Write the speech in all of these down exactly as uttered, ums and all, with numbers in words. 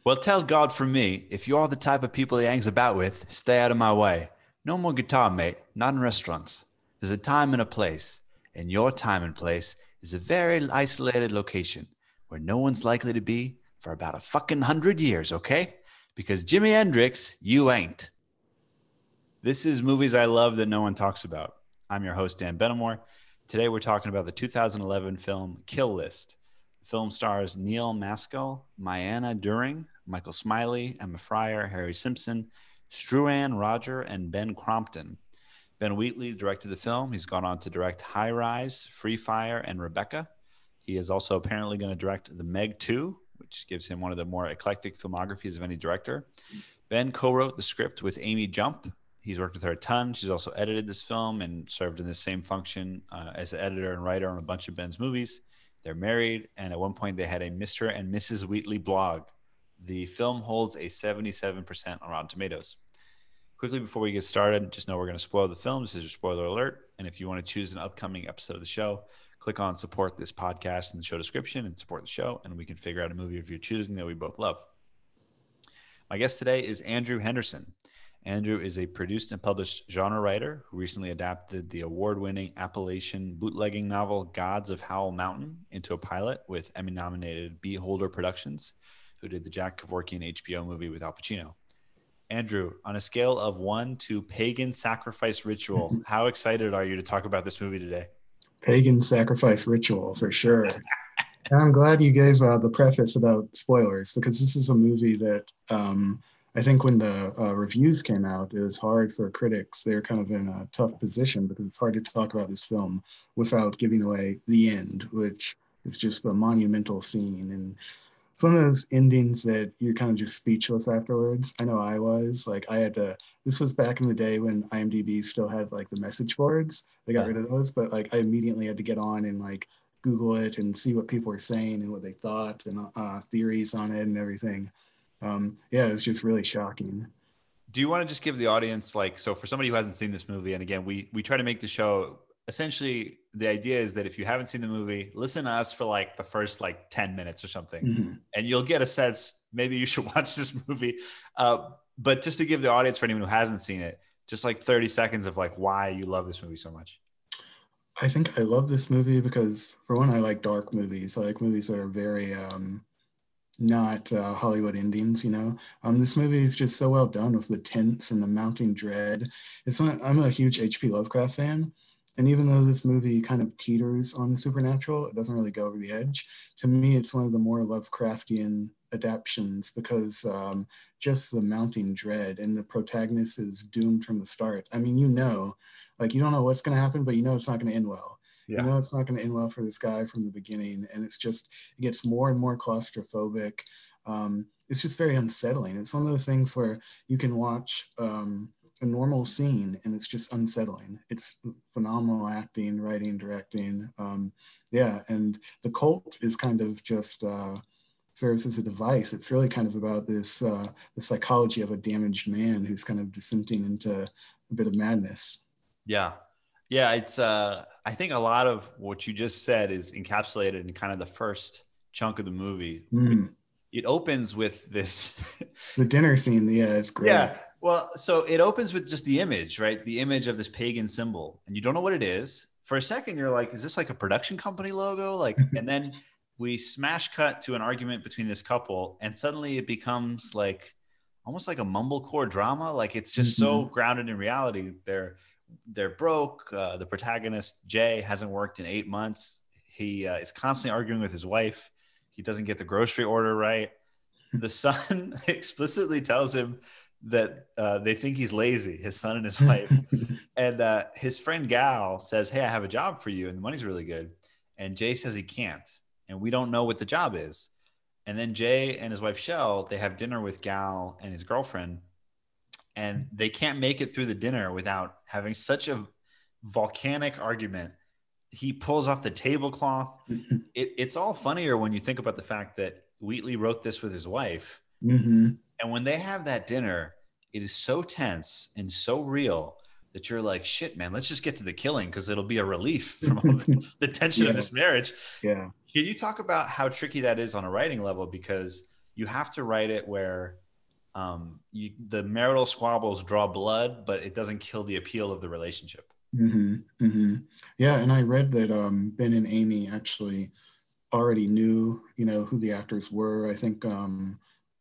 Well, tell God from me, if you're the type of people he hangs about with, stay out of my way. No more guitar, mate, not in restaurants. There's a time and a place, and your time and place is a very isolated location where no one's likely to be for about a fucking hundred years, okay? Because Jimi Hendrix, you ain't. This is Movies I Love That No One Talks About. I'm your host, Dan Benamore. Today we're talking about the two thousand eleven film Kill List. The film stars Neil Maskell, Mayanna During, Michael Smiley, Emma Fryer, Harry Simpson, Struan Roger, and Ben Crompton. Ben Wheatley directed the film. He's gone on to direct High Rise, Free Fire, and Rebecca. He is also apparently going to direct The Meg two, which gives him one of the more eclectic filmographies of any director. Ben co-wrote the script with Amy Jump. He's worked with her a ton. She's also edited this film and served in the same function uh, as the editor and writer on a bunch of Ben's movies. They're married, and at one point they had a Mister and Missus Wheatley blog. The film holds a seventy-seven percent on Rotten Tomatoes. Quickly before we get started, just know we're going to spoil the film. This is your spoiler alert. And if you want to choose an upcoming episode of the show, click on support this podcast in the show description and support the show, and we can figure out a movie of your choosing that we both love. My guest today is Andrew Henderson. Andrew is a produced and published genre writer who recently adapted the award-winning Appalachian bootlegging novel Gods of Howell Mountain into a pilot with Emmy-nominated Beholder Productions, who did the Jack Kevorkian H B O movie with Al Pacino. Andrew, on a scale of one to pagan sacrifice ritual, how excited are you to talk about this movie today? Pagan sacrifice ritual, for sure. And I'm glad you gave uh, the preface about spoilers, because this is a movie that um, I think when the uh, reviews came out, it was hard for critics. They're kind of in a tough position because it's hard to talk about this film without giving away the end, which is just a monumental scene. And it's one of those endings that you're kind of just speechless afterwards. I know I was. Like, I had to, this was back in the day when IMDb still had like the message boards. They got Yeah. rid of those, but like I immediately had to get on and like Google it and see what people were saying and what they thought and uh, theories on it and everything. Um, yeah, it was just really shocking. Do you want to just give the audience, like, so for somebody who hasn't seen this movie, and again, we we try to make the show, essentially the idea is that if you haven't seen the movie, listen to us for like the first like ten minutes or something, Mm-hmm. and you'll get a sense, maybe you should watch this movie. Uh, but just to give the audience, for anyone who hasn't seen it, just like thirty seconds of like why you love this movie so much. I think I love this movie because, for one, I like dark movies. I like movies that are very um, not uh, Hollywood endings, you know. Um, this movie is just so well done with the tense and the mounting dread. It's one, I'm a huge H P Lovecraft fan, and even though this movie kind of teeters on the supernatural, it doesn't really go over the edge. To me, it's one of the more Lovecraftian adaptions because um, just the mounting dread, and the protagonist is doomed from the start. I mean, you know, like you don't know what's going to happen, but you know it's not going to end well. Yeah. You know it's not going to end well for this guy from the beginning, and it's just it gets more and more claustrophobic. Um, it's just very unsettling. It's one of those things where you can watch um, a normal scene and it's just unsettling. It's phenomenal acting, writing, directing. Um, yeah, and the cult is kind of just uh, serves as a device. It's really kind of about this uh, the psychology of a damaged man who's kind of descending into a bit of madness. Yeah. Yeah. It's, uh, I think a lot of what you just said is encapsulated in kind of the first chunk of the movie. Mm. It opens with this. The dinner scene, yeah, it's great. Yeah. Well, so it opens with just the image, right? The image of this pagan symbol, and you don't know what it is. For a second, you're like, is this like a production company logo? Like, and then we smash cut to an argument between this couple, and suddenly it becomes like almost like a mumblecore drama. Like, it's just Mm-hmm. so grounded in reality. They're they're broke. Uh, the protagonist, Jay, hasn't worked in eight months. He uh, is constantly arguing with his wife. He doesn't get the grocery order right. The son explicitly tells him that uh, they think he's lazy, his son and his wife. And uh, his friend Gal says, hey, I have a job for you, and the money's really good. And Jay says he can't, and we don't know what the job is. And then Jay and his wife Shell, they have dinner with Gal and his girlfriend, and they can't make it through the dinner without having such a volcanic argument. He pulls off the tablecloth. It, it's all funnier when you think about the fact that Wheatley wrote this with his wife. Mm-hmm. And when they have that dinner, it is so tense and so real that you're like, shit, man, let's just get to the killing because it'll be a relief from all the, the tension Yeah. of this marriage. Yeah. Can you talk about how tricky that is on a writing level? Because you have to write it where um, you, the marital squabbles draw blood, but it doesn't kill the appeal of the relationship. Mm-hmm, mm-hmm. Yeah, and I read that um, Ben and Amy actually already knew, you know, who the actors were. I think um,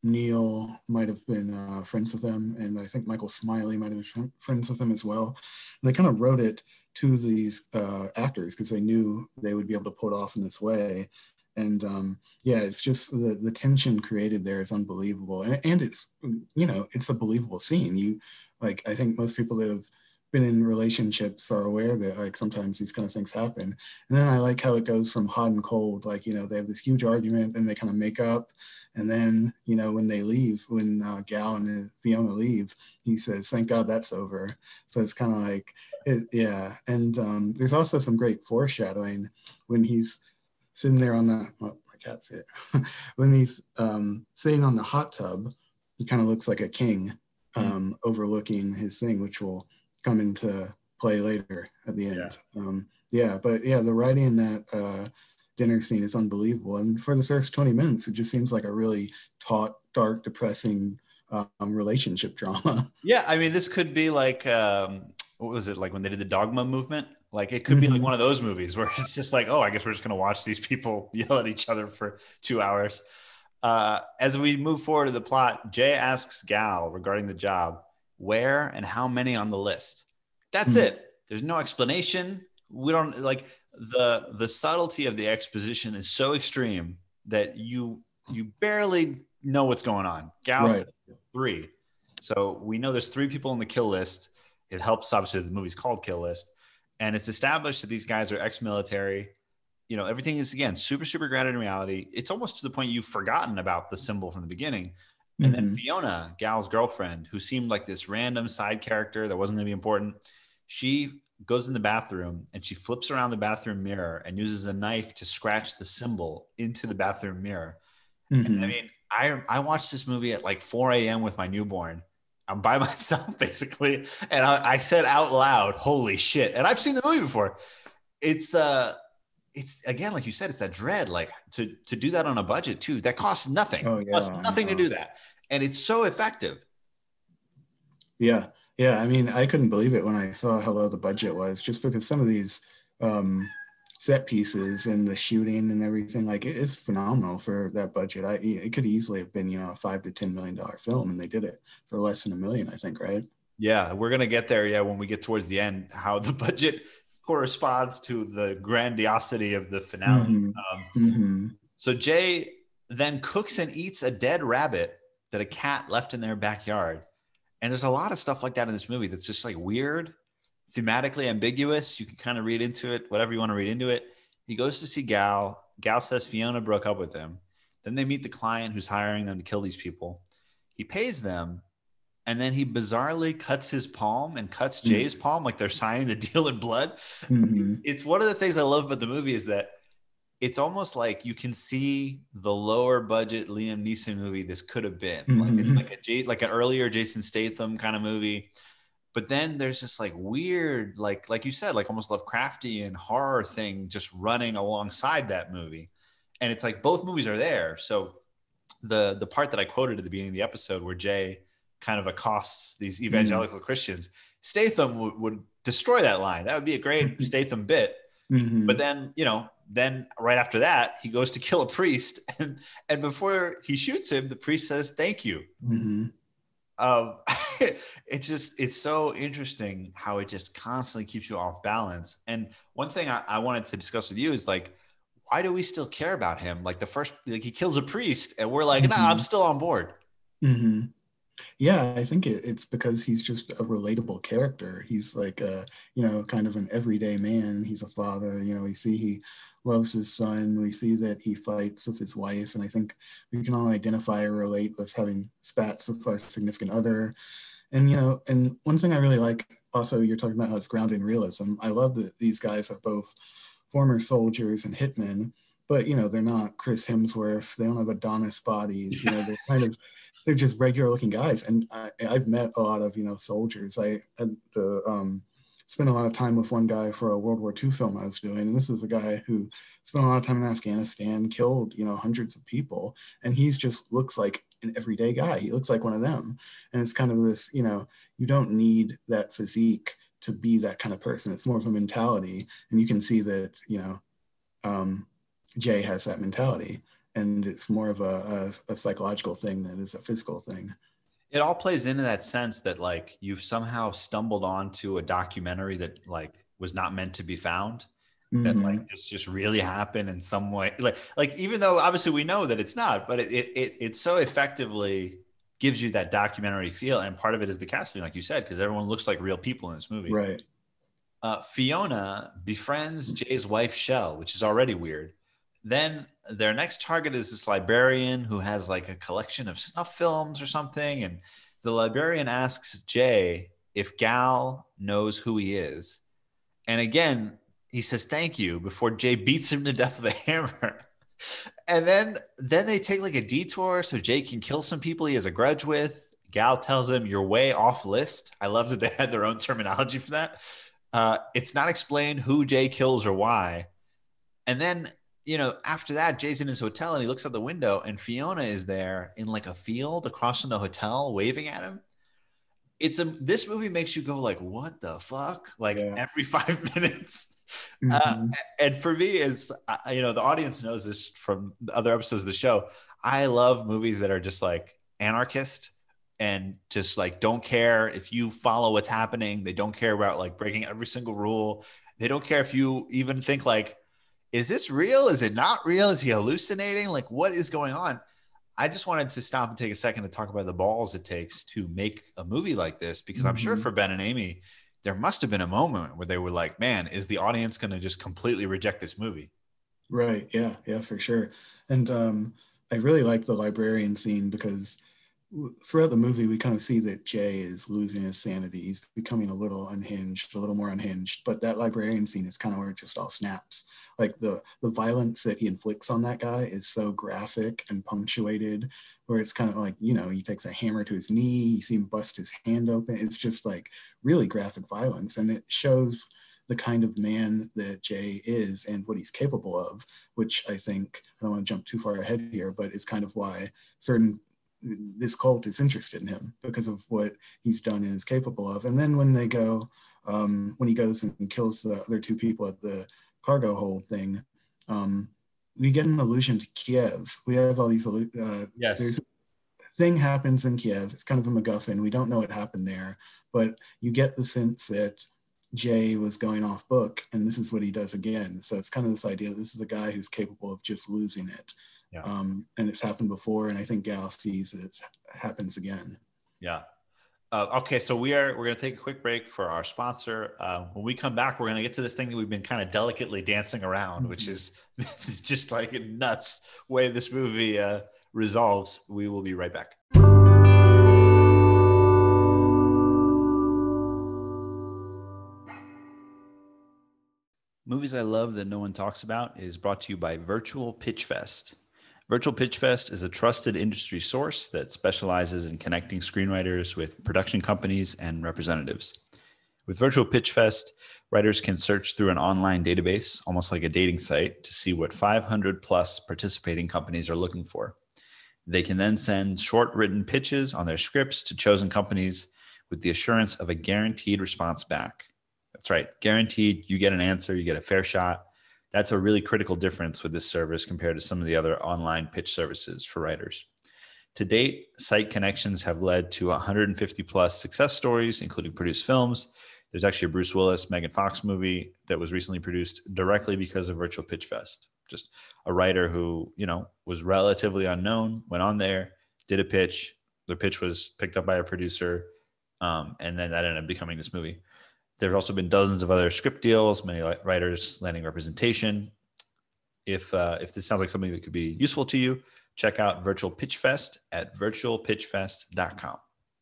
Neil might have been uh, friends with them, and I think Michael Smiley might have been friends with them as well. And they kind of wrote it to these uh, actors because they knew they would be able to pull it off in this way. And um, yeah, it's just the, the tension created there is unbelievable. And, and it's, you know, it's a believable scene. You, like, I think most people that have been in relationships are aware that like sometimes these kind of things happen. And then I like how it goes from hot and cold. Like, you know, they have this huge argument and they kind of make up. And then, you know, when they leave, when uh, Gal and Fiona leave, he says, thank God that's over. So it's kind of like, it, yeah. And um, there's also some great foreshadowing when he's sitting there on the, well, my cat's here. When he's um, sitting on the hot tub, he kind of looks like a king um, mm. overlooking his thing, which will come into play later at the end. Yeah, um, yeah but yeah, the writing in that uh, dinner scene is unbelievable. And for the first twenty minutes, it just seems like a really taut, dark, depressing um, relationship drama. Yeah, I mean, this could be like, um, what was it, like when they did the Dogma movement? Like it could be mm-hmm. like one of those movies where it's just like, oh, I guess we're just going to watch these people yell at each other for two hours. Uh, as we move forward to the plot, Jay asks Gal regarding the job, where and how many on the list. That's mm-hmm. it. There's no explanation. We don't like the the subtlety of the exposition is so extreme that you you barely know what's going on. Gal right. said three. So we know there's three people on the kill list. It helps, obviously, the movie's called Kill List. And it's established that these guys are ex-military. You know, everything is, again, super, super grounded in reality. It's almost to the point you've forgotten about the symbol from the beginning. And mm-hmm. then Fiona, Gal's girlfriend, who seemed like this random side character that wasn't going to be important, she goes in the bathroom and she flips around the bathroom mirror and uses a knife to scratch the symbol into the bathroom mirror. Mm-hmm. And I mean, I, I watched this movie at like four a.m. with my newborn. I'm by myself, basically. And I, I said out loud, holy shit. And I've seen the movie before. It's, uh, it's again, like you said, it's that dread, like to, to do that on a budget too. That costs nothing. Oh, yeah, it costs nothing to do that. And it's so effective. Yeah. Yeah. I mean, I couldn't believe it when I saw how low the budget was, just because some of these um, set pieces and the shooting and everything, like it is phenomenal for that budget. I It could easily have been, you know, a five to ten million dollar film, and they did it for less than a million, I think, right? Yeah, we're gonna get there. Yeah, when we get towards the end, how the budget corresponds to the grandiosity of the finale. Mm-hmm. Um, mm-hmm. So Jay then cooks and eats a dead rabbit that a cat left in their backyard, and there's a lot of stuff like that in this movie that's just like weird, thematically ambiguous. You can kind of read into it, whatever you want to read into it. He goes to see Gal. Gal says Fiona broke up with him. Then they meet the client who's hiring them to kill these people. He pays them, and then he bizarrely cuts his palm and cuts Jay's mm-hmm. palm like they're signing the deal in blood. Mm-hmm. It's one of the things I love about the movie is that it's almost like you can see the lower budget Liam Neeson movie this could have been. Mm-hmm. Like, it's like, a Jay, like an earlier Jason Statham kind of movie. But then there's this like weird, like like you said, like almost Lovecraftian horror thing just running alongside that movie. And it's like both movies are there. So the the part that I quoted at the beginning of the episode where Jay kind of accosts these evangelical mm-hmm. Christians, Statham w- would destroy that line. That would be a great Statham bit. Mm-hmm. But then, you know, then right after that, he goes to kill a priest. And, and before he shoots him, the priest says, thank you. Mm-hmm. Um, it's just, it's so interesting how it just constantly keeps you off balance. And one thing I, I wanted to discuss with you is like, why do we still care about him? Like the first, like he kills a priest and we're like, mm-hmm. nah, I'm still on board. Mm-hmm. Yeah, I think it, it's because he's just a relatable character. He's like, a, you know, kind of an everyday man. He's a father. You know, we see he loves his son. We see that he fights with his wife. And I think we can all identify or relate with having spats with our significant other. And, you know, and one thing I really like also, you're talking about how it's grounded in realism. I love that these guys are both former soldiers and hitmen, but, you know, they're not Chris Hemsworth. They don't have Adonis bodies. You know, they're kind of, they're just regular looking guys. And I, I've met a lot of, you know, soldiers. I had the um, spent a lot of time with one guy for a World War Two film I was doing, and this is a guy who spent a lot of time in Afghanistan, killed, you know, hundreds of people, and he's just looks like an everyday guy. He looks like one of them, and it's kind of this, you know, you don't need that physique to be that kind of person. It's more of a mentality, and you can see that, you know, um, Jay has that mentality, and it's more of a, a, a psychological thing than it is a physical thing. It all plays into that sense that like you've somehow stumbled onto a documentary that like was not meant to be found. That like Mm-hmm. this just really happened in some way. Like like even though obviously we know that it's not, but it it it, it so effectively gives you that documentary feel. And part of it is the casting, like you said, because everyone looks like real people in this movie. Right. Uh, Fiona befriends Jay's wife Shell, which is already weird. Then their next target is this librarian who has like a collection of snuff films or something. And the librarian asks Jay if Gal knows who he is. And again, he says thank you before Jay beats him to death with a hammer. And then then they take like a detour so Jay can kill some people he has a grudge with. Gal tells him you're way off list. I love that they had their own terminology for that. Uh, it's not explained who Jay kills or why. And then, you know, after that, Jay's in his hotel and he looks out the window and Fiona is there in like a field across from the hotel waving at him. It's a, this movie makes you go like, what the fuck? Like Yeah. every five minutes. Uh, Mm-hmm. and for me is, uh, you know, the audience knows this from the other episodes of the show. I love movies that are just like anarchist and just like don't care if you follow what's happening. They don't care about like breaking every single rule. They don't care if you even think like, is this real? Is it not real? Is he hallucinating? Like, what is going on? I just wanted to stop and take a second to talk about the balls it takes to make a movie like this, because I'm sure Mm-hmm. for Ben and Amy, there must have been a moment where they were like, man, is the audience going to just completely reject this movie? Right. Yeah. Yeah, for sure. And um, I really like the librarian scene because w- throughout the movie, we kind of see that Jay is losing his sanity. He's becoming a little unhinged, a little more unhinged. But that librarian scene is kind of where it just all snaps. Like the the violence that he inflicts on that guy is so graphic and punctuated, where it's kind of like, you know, he takes a hammer to his knee, you see him bust his hand open. It's just like really graphic violence. And it shows the kind of man that Jay is and what he's capable of, which I think, I don't want to jump too far ahead here, but it's kind of why certain this cult is interested in him because of what he's done and is capable of. And then when they go, um, when he goes and kills the other two people at the cargo hold thing, um, we get an allusion to Kiev. We have all these, uh, Yes. there's a thing happens in Kiev. It's kind of a MacGuffin. We don't know what happened there, but you get the sense that Jay was going off book, and this is what he does again. So it's kind of this idea: this is a guy who's capable of just losing it, Yeah. um, and it's happened before. And I think Gal sees that it happens again. Yeah. Uh, okay, so we are we're going to take a quick break for our sponsor. Uh, when we come back, we're going to get to this thing that we've been kind of delicately dancing around, which Mm-hmm. is just like a nuts way this movie uh, resolves. We will be right back. Movies I Love That No One Talks About is brought to you by Virtual Pitch Fest. Virtual Pitch Fest is a trusted industry source that specializes in connecting screenwriters with production companies and representatives. With Virtual Pitch Fest, writers can search through an online database, almost like a dating site, to see what five hundred plus participating companies are looking for. They can then send short written pitches on their scripts to chosen companies with the assurance of a guaranteed response back. That's right, guaranteed. You get an answer, you get a fair shot. That's a really critical difference with this service compared to some of the other online pitch services for writers. To date, site connections have led to one hundred fifty plus success stories, including produced films. There's actually a Bruce Willis, Megan Fox movie that was recently produced directly because of Virtual Pitch Fest. Just a writer who, you know, was relatively unknown, went on there, did a pitch. The pitch was picked up by a producer, um, and then that ended up becoming this movie. There have also been dozens of other script deals, many writers landing representation. If uh, if this sounds like something that could be useful to you, check out Virtual Pitch Fest at virtual pitch fest dot com.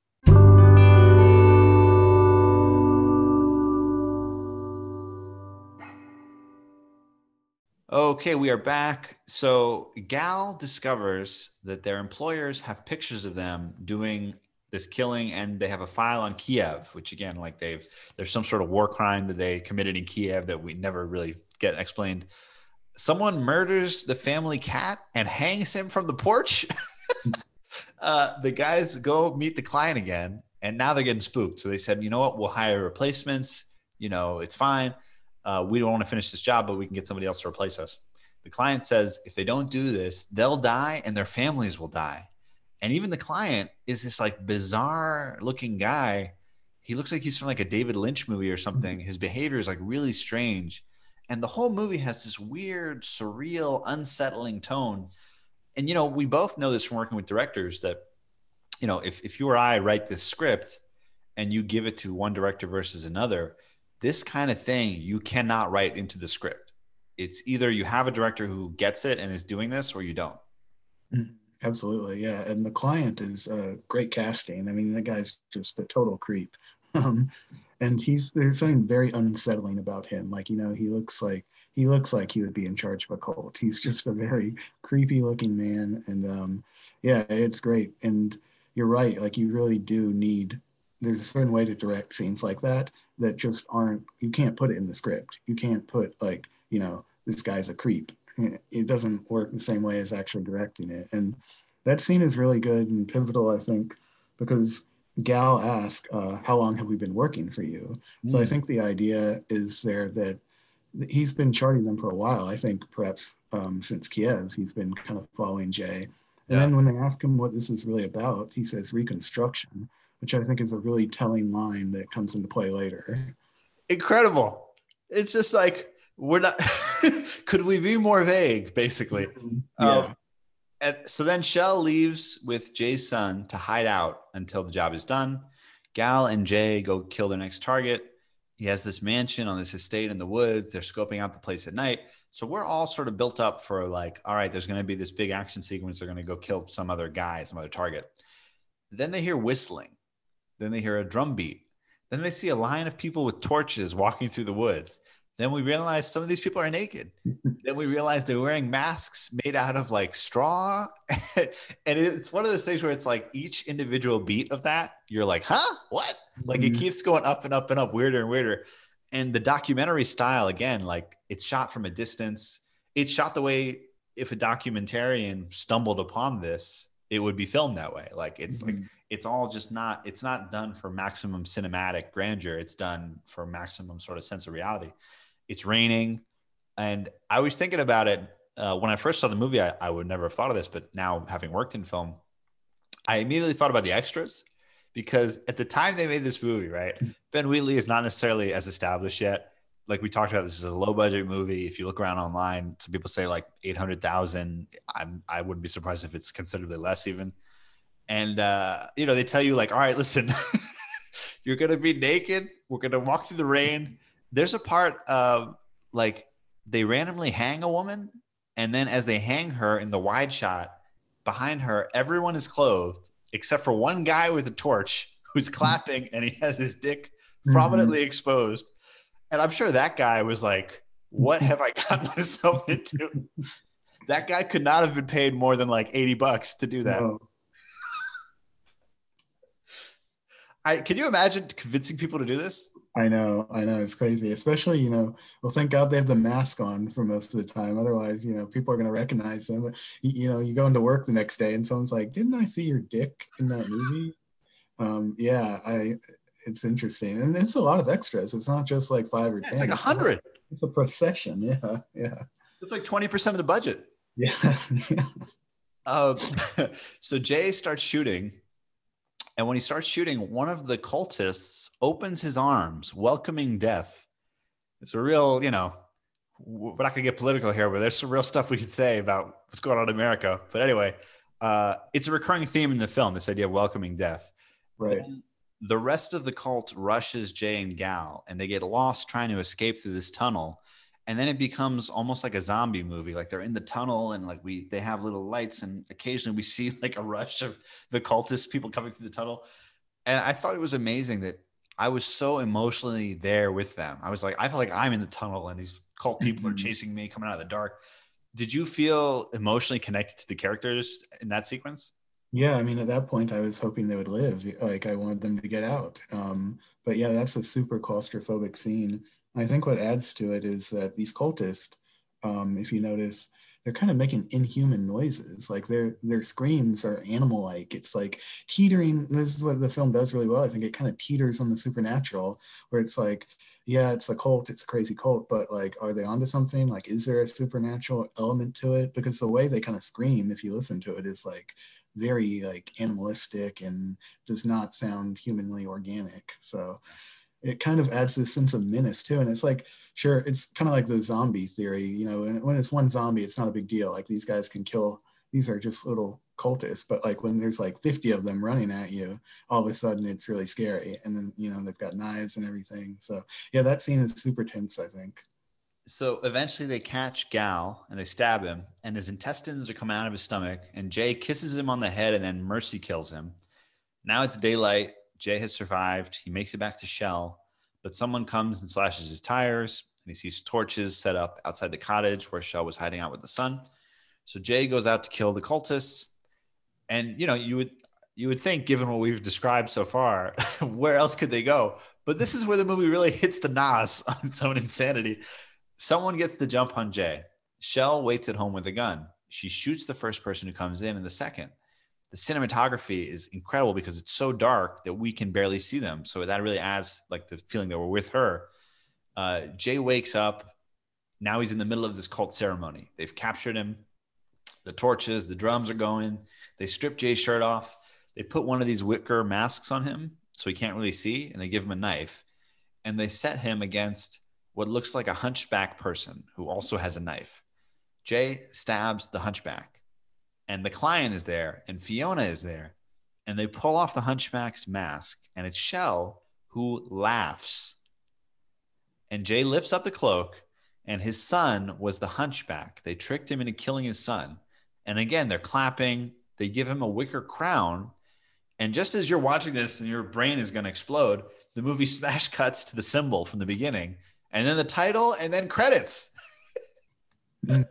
Okay, we are back. So Gal discovers that their employers have pictures of them doing this killing, and they have a file on Kiev, which again, like they've there's some sort of war crime that they committed in Kiev that we never really get explained. Someone murders the family cat and hangs him from the porch. uh, the guys go meet the client again, and now they're getting spooked. So they said, you know what, we'll hire replacements. You know, it's fine. Uh, we don't want to finish this job, but we can get somebody else to replace us. The client says, if they don't do this, they'll die and their families will die. And even the client is this like bizarre looking guy. He looks like he's from like a David Lynch movie or something. His behavior is like really strange. And the whole movie has this weird, surreal, unsettling tone. And, you know, we both know this from working with directors that, you know, if, if you or I write this script and you give it to one director versus another, this kind of thing you cannot write into the script. It's either you have a director who gets it and is doing this, or you don't. Absolutely, yeah. And the client is uh, great casting. I mean, the guy's just a total creep. Um, and he's there's something very unsettling about him. Like, you know, he looks like he looks like he would be in charge of a cult. He's just a very creepy looking man. And um, yeah, it's great. And you're right. Like, you really do need. There's a certain way to direct scenes like that that just aren't. You can't put it in the script. You can't put like, you know, this guy's a creep. It doesn't work the same way as actually directing it. And that scene is really good and pivotal, I think, because Gal asked, uh, how long have we been working for you? Mm. So I think the idea is there that he's been charting them for a while. I think perhaps um, since Kiev, he's been kind of following Jay. And yeah. Then when they ask him what this is really about, he says reconstruction, which I think is a really telling line that comes into play later. Incredible. It's just like, we're not, could we be more vague, basically? Yeah. Um, and so then Shell leaves with Jay's son to hide out until the job is done. Gal and Jay go kill their next target. He has this mansion on this estate in the woods. They're scoping out the place at night. So we're all sort of built up for like, all right, there's going to be this big action sequence. They're going to go kill some other guy, some other target. Then they hear whistling. Then they hear a drum beat. Then they see a line of people with torches walking through the woods. Then we realize some of these people are naked. Then we realize they're wearing masks made out of like straw. And it's one of those things where it's like each individual beat of that, you're like, huh, what? Like it keeps going up and up and up, weirder and weirder. And the documentary style, again, like it's shot from a distance. It's shot the way if a documentarian stumbled upon this, it would be filmed that way. Like it's mm-hmm. like, it's all just not, it's not done for maximum cinematic grandeur. It's done for maximum sort of sense of reality. It's raining. And I was thinking about it uh, when I first saw the movie, I, I would never have thought of this, but now having worked in film, I immediately thought about the extras because at the time they made this movie, right? Ben Wheatley is not necessarily as established yet. Like we talked about, this is a low budget movie. If you look around online, some people say like eight hundred thousand. I'm, I wouldn't be surprised if it's considerably less even. And, uh, you know, they tell you like, all right, listen, you're going to be naked. We're going to walk through the rain. There's a part of like they randomly hang a woman. And then as they hang her in the wide shot behind her, everyone is clothed except for one guy with a torch who's clapping and he has his dick prominently mm-hmm. exposed. And I'm sure that guy was like, what have I gotten myself into? That guy could not have been paid more than like eighty bucks to do that. No. I, can you imagine convincing people to do this? I know, I know. It's crazy, especially, you know, well, thank God they have the mask on for most of the time. Otherwise, you know, people are going to recognize them. But, you know, you go into work the next day and someone's like, didn't I see your dick in that movie? Um, yeah, I, it's interesting. And it's a lot of extras. It's not just like five or yeah, ten. It's like a hundred. It's a procession. Yeah, yeah. It's like twenty percent of the budget. Yeah. uh, so Jay starts shooting. And when he starts shooting, one of the cultists opens his arms, welcoming death. It's a real, you know, we're not going to get political here, but there's some real stuff we could say about what's going on in America. But anyway, uh, it's a recurring theme in the film, this idea of welcoming death. Right. And the rest of the cult rushes Jay and Gal, and they get lost trying to escape through this tunnel. And then it becomes almost like a zombie movie. Like they're in the tunnel and like we, they have little lights and occasionally we see like a rush of the cultists, people coming through the tunnel. And I thought it was amazing that I was so emotionally there with them. I was like, I feel like I'm in the tunnel and these cult people mm-hmm. are chasing me coming out of the dark. Did you feel emotionally connected to the characters in that sequence? Yeah, I mean, at that point, I was hoping they would live. Like, I wanted them to get out. Um, but yeah, that's a super claustrophobic scene. I think what adds to it is that these cultists, um, if you notice, they're kind of making inhuman noises. Like their their screams are animal-like. It's like teetering. This is what the film does really well. I think it kind of teeters on the supernatural, where it's like, yeah, it's a cult, it's a crazy cult, but like, are they onto something? Like, is there a supernatural element to it? Because the way they kind of scream, if you listen to it, is like very like animalistic and does not sound humanly organic. So it kind of adds this sense of menace too. And it's like, sure, it's kind of like the zombie theory, you know, and when it's one zombie, it's not a big deal. Like these guys can kill, these are just little cultists. But like when there's like fifty of them running at you, all of a sudden it's really scary. And then, you know, they've got knives and everything. So yeah, that scene is super tense, I think. So eventually they catch Gal and they stab him, and his intestines are coming out of his stomach. And Jay kisses him on the head, and then Mercy kills him. Now it's daylight. Jay has survived. He makes it back to Shell, but someone comes and slashes his tires, and he sees torches set up outside the cottage where Shell was hiding out with the sun. So Jay goes out to kill the cultists, and you know you would you would think, given what we've described so far, where else could they go? But this is where the movie really hits the nos on its own insanity. Someone gets the jump on Jay. Shell waits at home with a gun. She shoots the first person who comes in and the second. The cinematography is incredible because it's so dark that we can barely see them. So that really adds like the feeling that we're with her. Uh, Jay wakes up. Now he's in the middle of this cult ceremony. They've captured him. The torches, the drums are going. They strip Jay's shirt off. They put one of these wicker masks on him so he can't really see, and they give him a knife. And they set him against what looks like a hunchback person who also has a knife. Jay stabs the hunchback, and the client is there, and Fiona is there, and they pull off the hunchback's mask, and it's Shell who laughs. And Jay lifts up the cloak, and his son was the hunchback. They tricked him into killing his son. And again, they're clapping. They give him a wicker crown. And just as you're watching this and your brain is going to explode, the movie smash cuts to the symbol from the beginning, and then the title, and then credits. Mm.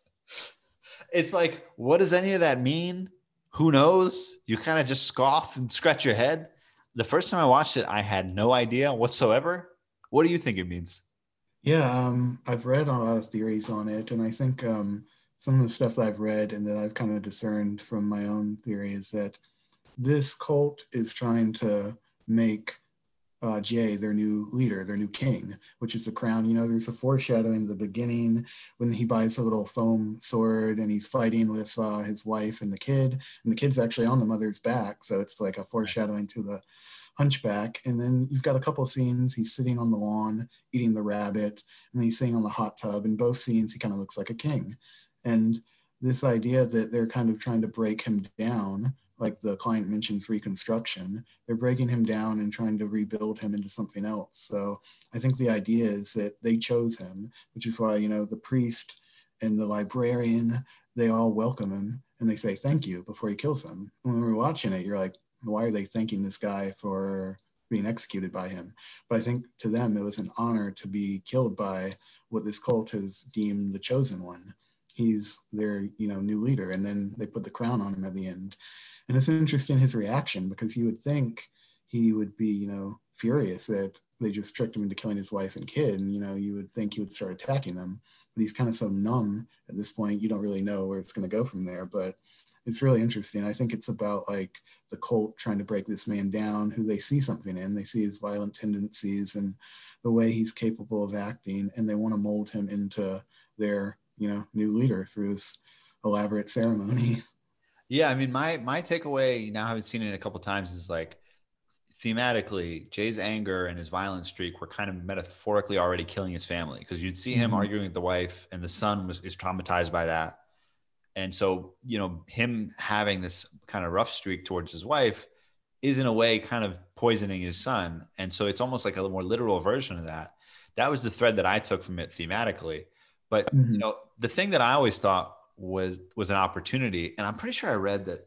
It's like, what does any of that mean? Who knows? You kind of just scoff and scratch your head. The first time I watched it, I had no idea whatsoever. What do you think it means? Yeah, um, I've read a lot of theories on it, and I think um, some of the stuff that I've read and that I've kind of discerned from my own theory is that this cult is trying to make uh, Jay their new leader, their new king, which is the crown. You know, there's a foreshadowing in the beginning when he buys a little foam sword and he's fighting with uh, his wife and the kid, and the kid's actually on the mother's back. So it's like a foreshadowing to the hunchback. And then you've got a couple of scenes. He's sitting on the lawn eating the rabbit, and then he's sitting on the hot tub. In both scenes, he kind of looks like a king. And this idea that they're kind of trying to break him down, like the client mentions reconstruction, they're breaking him down and trying to rebuild him into something else. So I think the idea is that they chose him, which is why, you know, the priest and the librarian, they all welcome him and they say thank you before he kills them. When we're watching it, you're like, why are they thanking this guy for being executed by him? But I think to them, it was an honor to be killed by what this cult has deemed the chosen one. He's their, you know, new leader. And then they put the crown on him at the end. And it's interesting his reaction, because you would think he would be, you know, furious that they just tricked him into killing his wife and kid. And, you know, you would think he would start attacking them. But he's kind of so numb at this point, you don't really know where it's going to go from there. But it's really interesting. I think it's about like the cult trying to break this man down, who they see something in. They see his violent tendencies and the way he's capable of acting, and they want to mold him into their, you know, new leader through this elaborate ceremony. Yeah, I mean, my my takeaway now, having seen it a couple of times, is like thematically, Jay's anger and his violent streak were kind of metaphorically already killing his family, because you'd see him Mm-hmm. arguing with the wife, and the son was is traumatized by that. And so, you know, him having this kind of rough streak towards his wife is in a way kind of poisoning his son. And so it's almost like a more literal version of that. That was the thread that I took from it thematically. But, you Mm-hmm. know, the thing that I always thought was was an opportunity, and I'm pretty sure I read that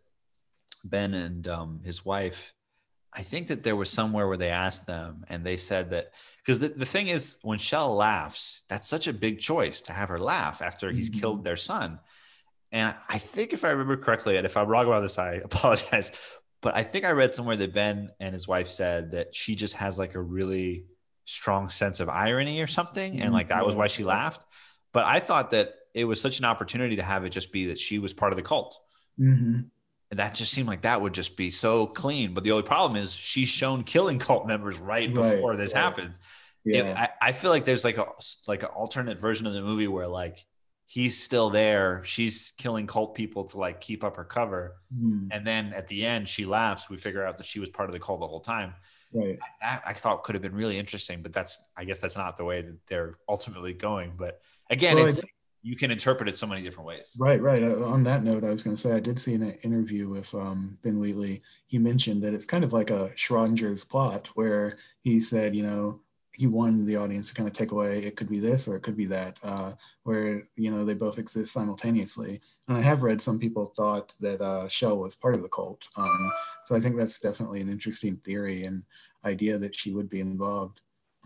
Ben and um, his wife, I think that there was somewhere where they asked them and they said that, because the, the thing is, when Shell laughs, that's such a big choice to have her laugh after he's Mm-hmm. killed their son. And I think if I remember correctly, and if I'm wrong about this, I apologize. But I think I read somewhere that Ben and his wife said that she just has like a really strong sense of irony or something. And like that was why she laughed. But I thought that it was such an opportunity to have it just be that she was part of the cult. Mm-hmm. And that just seemed like that would just be so clean. But the only problem is she's shown killing cult members right before right, this right. happens. Yeah. It, I, I feel like there's like a like an alternate version of the movie where like he's still there, she's killing cult people to like keep up her cover, mm. and then at the end she laughs. We figure out that she was part of the cult the whole time. Right. That I thought could have been really interesting, but that's I guess that's not the way that they're ultimately going. But again, well, it's. You can interpret it so many different ways. Right, right. Uh, on that note, I was going to say, I did see in an interview with um, Ben Wheatley, he mentioned that it's kind of like a Schrodinger's plot where he said, you know, he wanted the audience to kind of take away, it could be this or it could be that, uh, where, you know, they both exist simultaneously. And I have read some people thought that uh, Shell was part of the cult. Um, so I think that's definitely an interesting theory and idea that she would be involved.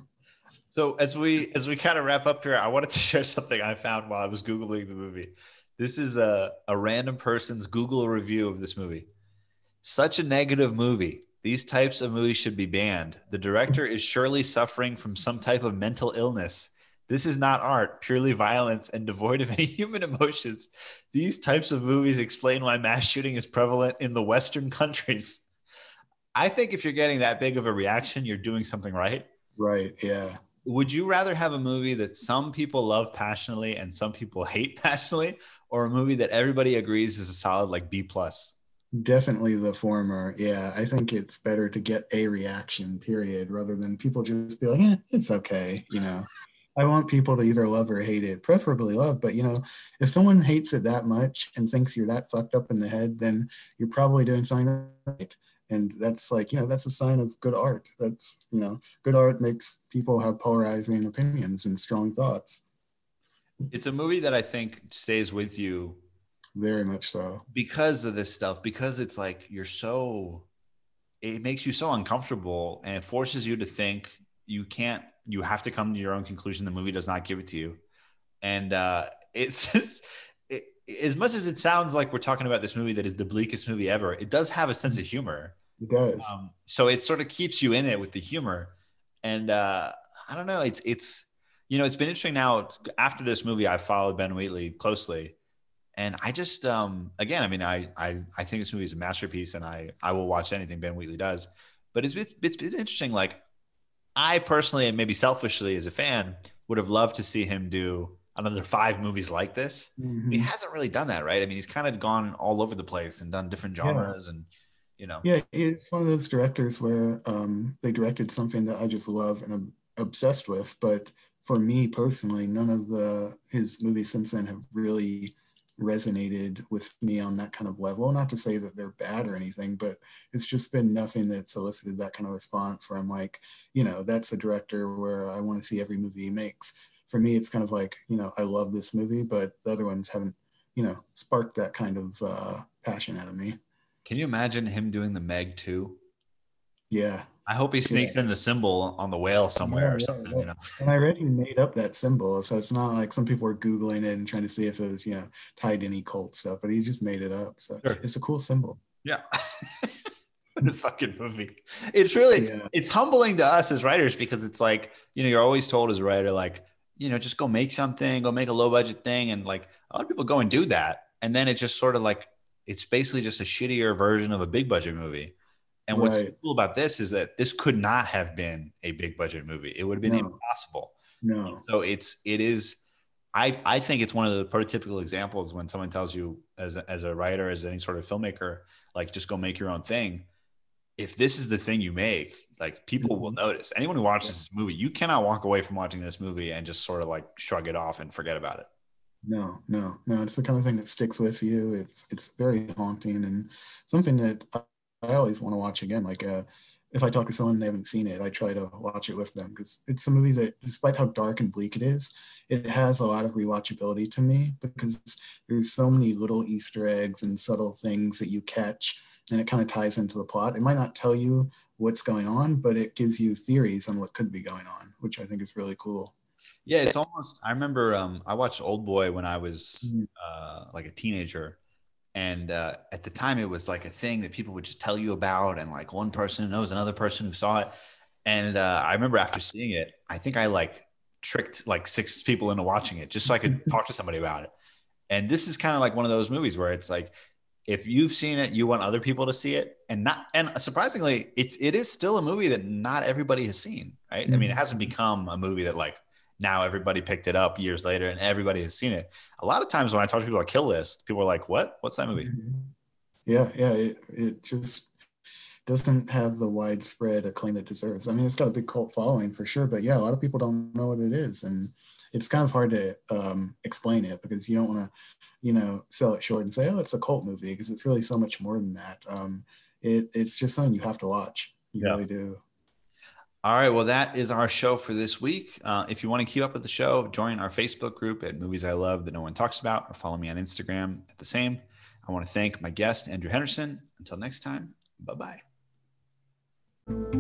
So as we as we kind of wrap up here, I wanted to share something I found while I was Googling the movie. This is a, a random person's Google review of this movie. Such a negative movie. These types of movies should be banned. The director is surely suffering from some type of mental illness. This is not art, purely violence and devoid of any human emotions. These types of movies explain why mass shooting is prevalent in the Western countries. I think if you're getting that big of a reaction, you're doing something right. Right, yeah. Would you rather have a movie that some people love passionately and some people hate passionately, or a movie that everybody agrees is a solid like B plus? Definitely the former. Yeah, I think it's better to get a reaction, period, rather than people just be like, eh, it's okay. You know, I want people to either love or hate it, preferably love. But, you know, if someone hates it that much and thinks you're that fucked up in the head, then you're probably doing something right. And that's like, you know, that's a sign of good art. That's, you know, good art makes people have polarizing opinions and strong thoughts. It's a movie that I think stays with you. Very much so. Because of this stuff, because it's like, you're so, it makes you so uncomfortable and it forces you to think you can't, you have to come to your own conclusion. The movie does not give it to you. And uh, it's just, it, as much as it sounds like we're talking about this movie that is the bleakest movie ever, it does have a sense of humor. It does. Um, so it sort of keeps you in it with the humor. And uh, I don't know, it's, it's, you know, it's been interesting now after this movie, I followed Ben Wheatley closely. And I just, um, again, I mean, I, I, I think this movie is a masterpiece and I, I will watch anything Ben Wheatley does, but it's, it's been interesting. Like I personally, and maybe selfishly as a fan, would have loved to see him do another five movies like this. Mm-hmm. He hasn't really done that, right? I mean, he's kind of gone all over the place and done different genres yeah. and, you know. Yeah, it's one of those directors where um, they directed something that I just love and I'm obsessed with. But for me personally, none of the his movies since then have really resonated with me on that kind of level. Not to say that they're bad or anything, but it's just been nothing that's elicited that kind of response where I'm like, you know, that's a director where I want to see every movie he makes. For me, it's kind of like, you know, I love this movie, but the other ones haven't, you know, sparked that kind of uh, passion out of me. Can you imagine him doing the Meg too? Yeah. I hope he sneaks yeah. in the symbol on the whale somewhere yeah, or something, yeah. you know. And I read he made up that symbol, so it's not like some people were Googling it and trying to see if it was, you know, tied to any cult stuff, but he just made it up. So sure. It's a cool symbol. Yeah. What a fucking movie. It's really, yeah. it's humbling to us as writers because it's like, you know, you're always told as a writer, like, you know, just go make something, go make a low budget thing. And like a lot of people go and do that. And then it's just sort of like, it's basically just a shittier version of a big budget movie. And what's right. cool about this is that this could not have been a big budget movie. It would have been no. impossible. No. So it's, it is, I, I think it's one of the prototypical examples when someone tells you as a, as a writer, as any sort of filmmaker, like just go make your own thing. If this is the thing you make, like people mm-hmm. will notice. Anyone who watches yeah. this movie, you cannot walk away from watching this movie and just sort of like shrug it off and forget about it. No, no, no. It's the kind of thing that sticks with you. It's, it's very haunting and something that I, I always want to watch again. Like uh, if I talk to someone and they haven't seen it, I try to watch it with them because it's a movie that, despite how dark and bleak it is, it has a lot of rewatchability to me because there's so many little Easter eggs and subtle things that you catch, and it kind of ties into the plot. It might not tell you what's going on, but it gives you theories on what could be going on, which I think is really cool. Yeah, it's almost. I remember um, I watched Old Boy when I was Mhm. uh, like a teenager, and uh, at the time it was like a thing that people would just tell you about, and like one person knows another person who saw it. And uh, I remember after seeing it, I think I like tricked like six people into watching it just so I could talk to somebody about it. And this is kind of like one of those movies where it's like, if you've seen it, you want other people to see it, and not. And surprisingly, it's it is still a movie that not everybody has seen, right? I mean, it Mhm. hasn't become a movie that like now everybody picked it up years later and everybody has seen it. A lot of times when I talk to people about Kill List, people are like, "What? What's that movie?" Mhm. Yeah, yeah, it, it just doesn't have the widespread acclaim it deserves. I mean, it's got a big cult following for sure, but yeah, a lot of people don't know what it is, and it's kind of hard to um, explain it because you don't want to, you know, sell it short and say, "Oh, it's a cult movie," because it's really so much more than that. Um, it, it's just something you have to watch. You Yeah. really do. All right. Well, that is our show for this week. Uh, if you want to keep up with the show, join our Facebook group at Movies I Love That No One Talks About, or follow me on Instagram at the same. I want to thank my guest, Andrew Henderson. Until next time, bye bye.